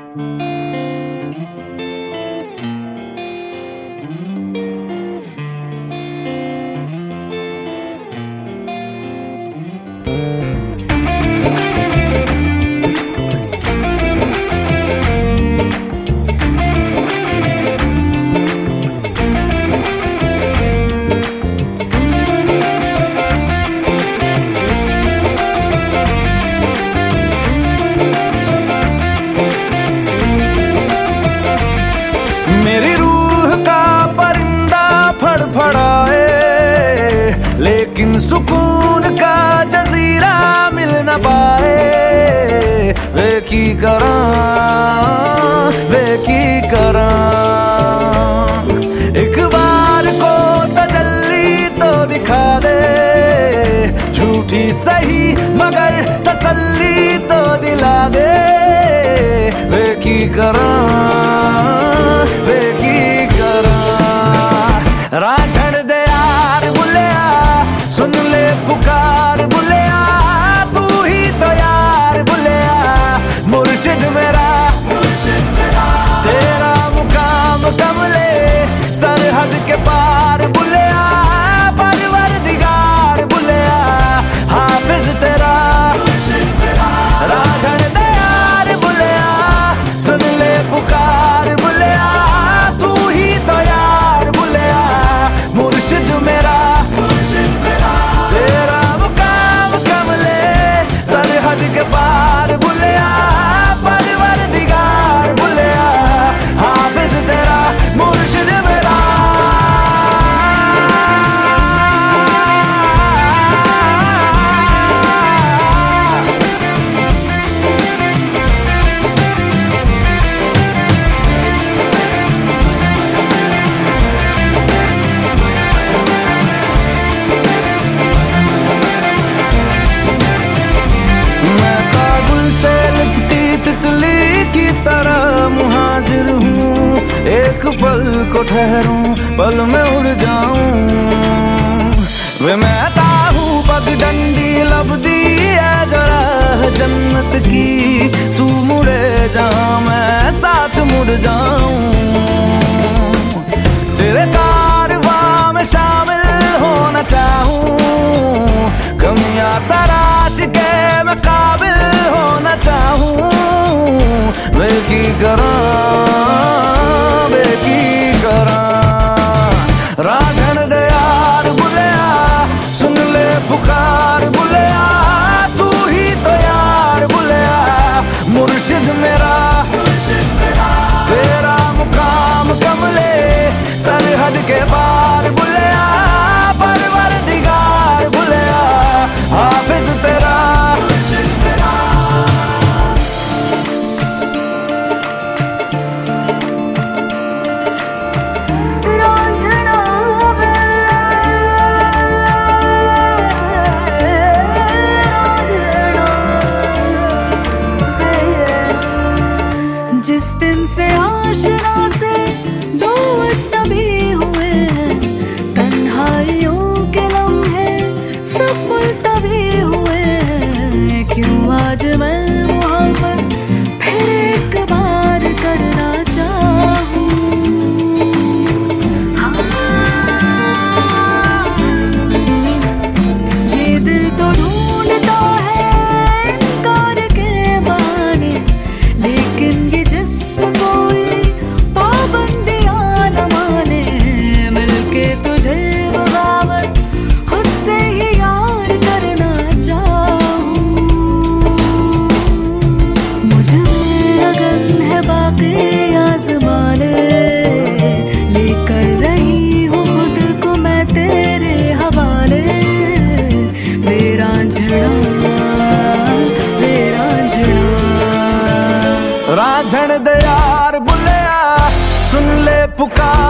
मेरी रूह का परिंदा फड़फड़ाए, लेकिन सुकून का जजीरा मिल न पाए। वे की करा एक बार को तजल्ली तो दिखा दे, झूठी सही मगर तसल्ली तो दिला दे। वे की करा राझड़ दे यार बुलिया, सुन ले पुकार बुलिया, तू ही तो यार बुलिया। मुर्शिद मेरा तेरा मुकाम कमले सरहद के पार बुलिया। परवरदिगार बुलिया, हाफिज तेरा राझड़ दे यार बुलिया, सुन ले पुकार बुलिया, तू ही तो यार बुलिया। मुर्शिद मेरा तेरा मुकाम कमले सरहद के पार बुलिया। परवरदिगार बुलिया, हाफिज तेरा मुर्शिद मेरा। एक पल को ठहरूं, पल में उड़ जाऊं। वे मैं ताहूं पगडंडी लबदी है जरा जन्नत की। तू मुड़े जहां मैं साथ मुड़ जाऊं। तेरे कारवां में शामिल होना चाहूं, कमियां तराश के मैं काबिल होना चाहूं। वे की करा राझड़ दे यार बुलिया, सुन ले पुकार बुलिया, तू ही तो यार बुलिया। मुर्शिद मेरा तेरा मुकाम कमले सरहद के पार बुलिया। परवरदिगार बुलिया, हाफिज तेरा आज मैं मोहब्बत फिर एक बार करना चाहूं। ये दिल तो ढूंढता है इनकार के बहाने, लेकिन ये जिस्म कोई पाबंदियां न माने। मिलके तुझे बगावत खुद से ही यार करना चाहूं। आज़माने लेकर रही हूँ खुद को मैं तेरे हवाले। मेरा राझड़ दे यार बुलिया, सुन ले पुकार